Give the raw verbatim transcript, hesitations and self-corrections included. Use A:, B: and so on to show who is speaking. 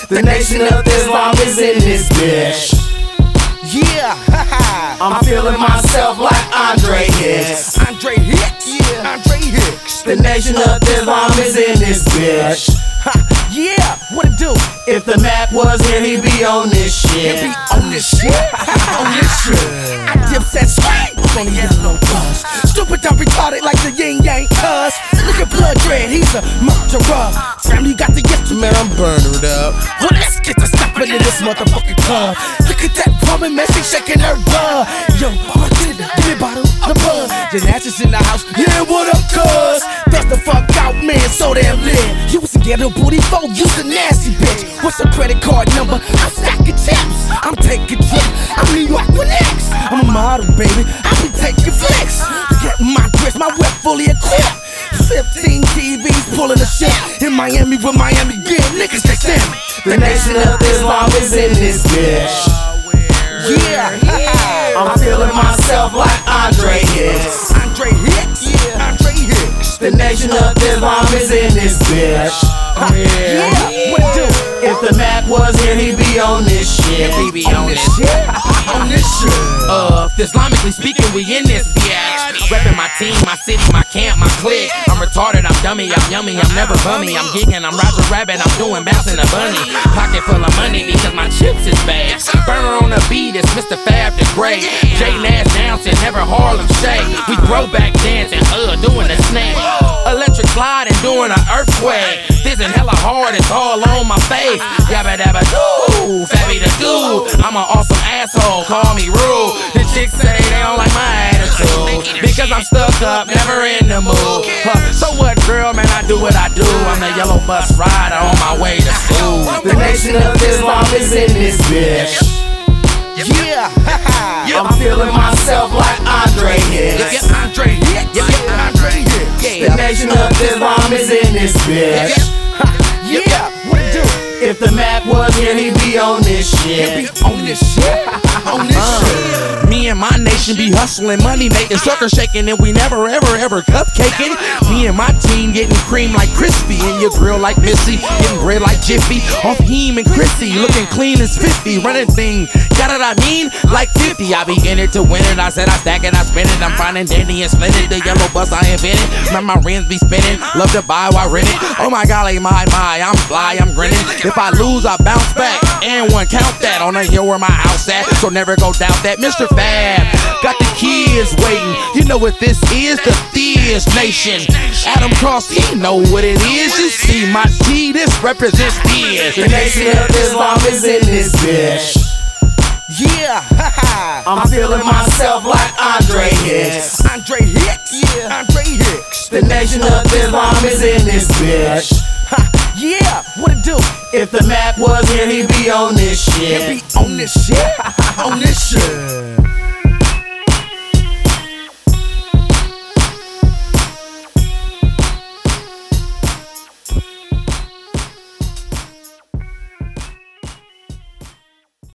A: The Nation of Islam is in this bitch.
B: Yeah,
A: I'm feeling myself like Andre Hicks.
B: Andre Hicks, yeah, Andre Hicks.
A: The Nation of Islam is in this bitch.
B: Yeah, what it do?
A: If the Mac was here, he'd be on this shit.
B: He be on this shit, on this shit. I dips that swing, on the yellow bus. Stupid, dumb, retarded like the yin yang cuz. Look at Blood Dread, he's a murderer. Family got to get to man, I'm burning up. Well, let's get to stopping in this motherfucking club. Look at that woman, man, she shaking her butt. Yo, bartender, give me a bottle of bud. Janas's in the house, yeah, what up, cuz? Dust the fuck out, man, so damn lit. You was a ghetto booty folk, you a nasty bitch. What's your credit card number? I'm stacking chips. I'm taking trips. I'm New York with X. I'm a model, baby. I be taking flicks. Get my grits, my whip fully equipped. fifteen T Vs pulling the shit. In Miami with Miami gear, niggas they stand.
A: The Nation of Islam is in this bitch.
B: Yeah,
A: I'm feeling myself like Andre Hicks.
B: Andre Hicks, yeah, Andre Hicks.
A: The Nation of Islam is in this bitch.
B: Yeah, what it do?
A: If the Mac was here, he'd be on this shit.
C: We be on this shit.
B: On this shit.
C: Uh, Islamically speaking, we in this bitch. Reppin' my team, my city, my camp, my clique. I'm retarded, I'm dummy, I'm yummy, I'm never bummy. I'm gigging, I'm Roger Rabbit, I'm doing bouncing a bunny. Pocket full of money because my chips is bad. Burner on the beat, it's Mister Fab the Great. Jay Nash dancing, never Harlem Shake. We throwback dancing, uh, doing a snake. Electric slide and doing an earthquake. This and hella hard, it's all on my face. Yabba dabba doo, Fabby the dude. I'm an awesome asshole, call me rude. The chicks say they don't like my attitude because I'm stuck up, never in the mood. Huh, so what, girl, man, I do what I do. I'm the yellow bus rider on my way to school.
A: The Nation of Islam is in this bitch.
B: Yeah,
A: I'm feeling myself like Andre Hicks.
B: yeah, Andre Hicks, yeah, Andre Hicks.
A: The Nation of Islam is in this bitch.
B: Yeah, what it do?
A: If the Mac was here, he'd be on this shit.
B: On this shit, on this shit.
C: Me and my nation be hustling, money making, sucker shaking, and we never ever ever cupcaking. Me and my team getting cream like crispy, and your grill like Missy, getting bread like Jiffy. Off Heem and Chrissy, looking clean as fifty, running thing. Got it, I mean, like fifty. I be in it to win it. I said I stack it, I spin it. I'm finding dandy and splendid. The yellow bus I invented. Man, my rims be spinning. Love to buy while rent it. Oh my golly, my my, I'm fly, I'm grinning. If I lose, I bounce back. And one count that on the hill where my house at. So never go doubt that. Mister Fab got the kids waiting. You know what this is? The Theist Nation. Adam Cross, he know what it is. You see my T, this represents Theist.
A: The Nation of Islam is in this bitch.
B: Yeah,
A: I'm feeling myself like Andre Hicks.
B: Andre Hicks, yeah, Andre Hicks.
A: The Nation of Islam is in this bitch.
B: Yeah, what it do?
A: If the Mac was here, he'd be on this shit.
B: He be on this shit, on this shit.